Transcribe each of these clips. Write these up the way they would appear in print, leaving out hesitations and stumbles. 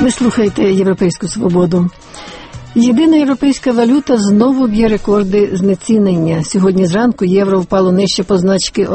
Ви слухаєте «Європейську свободу». Єдина європейська валюта знову б'є рекорди знецінення. Сьогодні зранку євро впало нижче позначки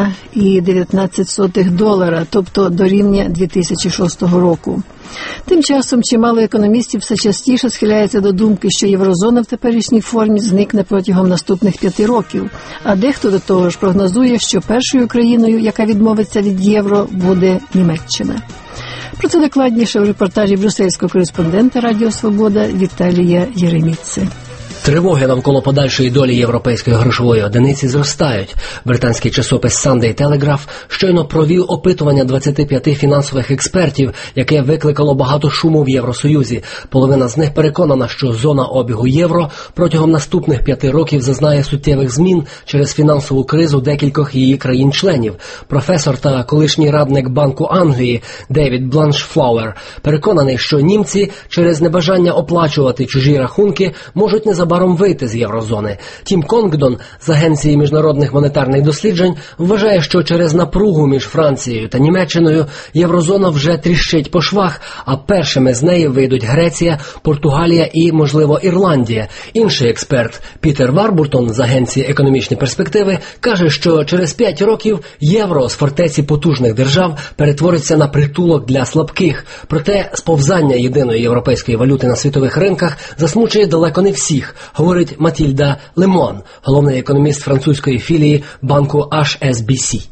$1,19, тобто до рівня 2006 року. Тим часом чимало економістів все частіше схиляється до думки, що єврозона в теперішній формі зникне протягом наступних 5 років. А дехто до того ж прогнозує, що першою країною, яка відмовиться від євро, буде Німеччина. Про це докладніше в репортажі брюссельського кореспондента Радіо Свобода Віталія Єреміци. Тривоги навколо подальшої долі європейської грошової одиниці зростають. Британський часопис Sunday Telegraph щойно провів опитування 25 фінансових експертів, яке викликало багато шуму в Євросоюзі. Половина з них переконана, що зона обігу євро протягом наступних 5 років зазнає суттєвих змін через фінансову кризу декількох її країн-членів. Професор та колишній радник Банку Англії Девід Бланшфлауер переконаний, що німці через небажання оплачувати чужі рахунки можуть незабаром вийти з єврозони. Тім Конгдон з Агенції міжнародних монетарних досліджень вважає, що через напругу між Францією та Німеччиною єврозона вже тріщить по швах, а першими з неї вийдуть Греція, Португалія і, можливо, Ірландія. Інший експерт Пітер Варбуртон з Агенції економічної перспективи каже, що через 5 років євро з фортеці потужних держав перетвориться на притулок для слабких. Проте сповзання єдиної європейської валюти на світових ринках засмучує далеко не всіх, говорить Матільда Лемон, головний економіст французької філії банку HSBC.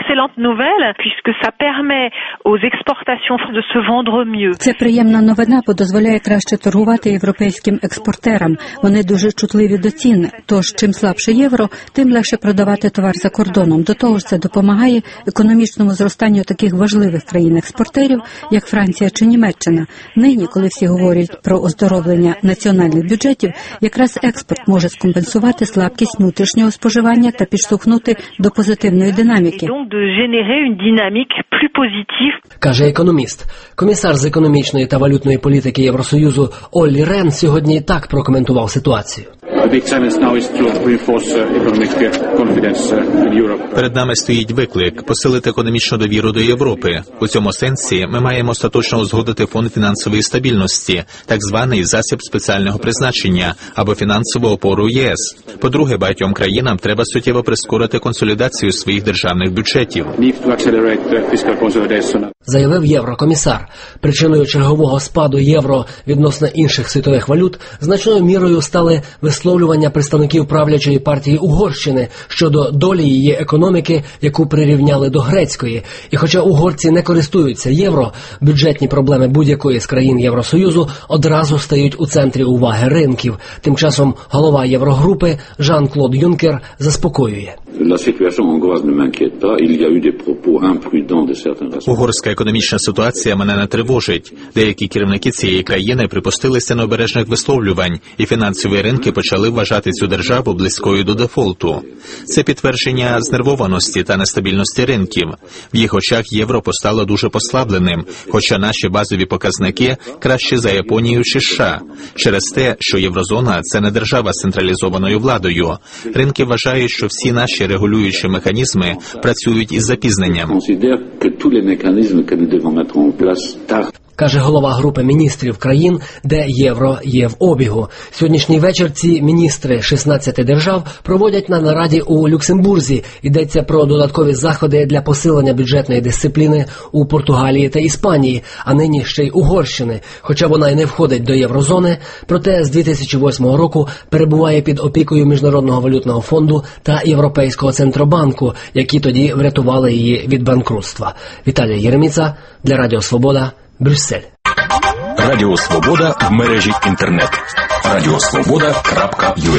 Це приємна новина, бо дозволяє краще торгувати європейським експортерам. Вони дуже чутливі до цін, тож чим слабше євро, тим легше продавати товар за кордоном. До того ж це допомагає економічному зростанню таких важливих країн-експортерів, як Франція чи Німеччина. Нині, коли всі говорять про оздоровлення національних бюджетів, якраз експорт може скомпенсувати слабкість внутрішнього споживання та підштовхнути до позитивної динаміки. Каже економіст. Комісар з економічної та валютної політики Євросоюзу Оллі Рен сьогодні так прокоментував ситуацію. Перед нами стоїть виклик – посилити економічну довіру до Європи. У цьому сенсі ми маємо остаточно узгодити фонд фінансової стабільності, так званий засіб спеціального призначення або фінансову опору ЄС. По-друге, багатьом країнам треба суттєво прискорити консолідацію своїх державних бюджетів. Заявив єврокомісар. Причиною чергового спаду євро відносно інших світових валют значною мірою стали висловлювання представників правлячої партії Угорщини щодо долі її економіки, яку прирівняли до грецької. І хоча угорці не користуються євро, бюджетні проблеми будь-якої з країн Євросоюзу одразу стають у центрі уваги ринків. Тим часом голова Єврогрупи Жан-Клод Юнкер заспокоює. Угорська економічна ситуація мене не тривожить. Деякі керівники цієї країни припустилися необережних висловлювань, і фінансові ринки почали вважати цю державу близькою до дефолту. Це підтвердження знервованості та нестабільності ринків. В їх очах євро постало дуже послабленим, хоча наші базові показники кращі за Японію чи США. Через те, що єврозона – це не держава з централізованою владою. Ринки вважають, що всі наші регулюючі механізми працюють із запізненням. Каже голова групи міністрів країн, де євро є в обігу. Сьогоднішній вечір ці міністри 16 держав проводять на нараді у Люксембурзі. Йдеться про додаткові заходи для посилення бюджетної дисципліни у Португалії та Іспанії, а нині ще й Угорщини. Хоча вона й не входить до єврозони, проте з 2008 року перебуває під опікою Міжнародного валютного фонду та Європейського центробанку, які тоді врятували її від банкрутства. Віталій Єреміца для Радіо Свобода, Брюссель. Радіо Свобода в мережі інтернет. Радіосвобода.ua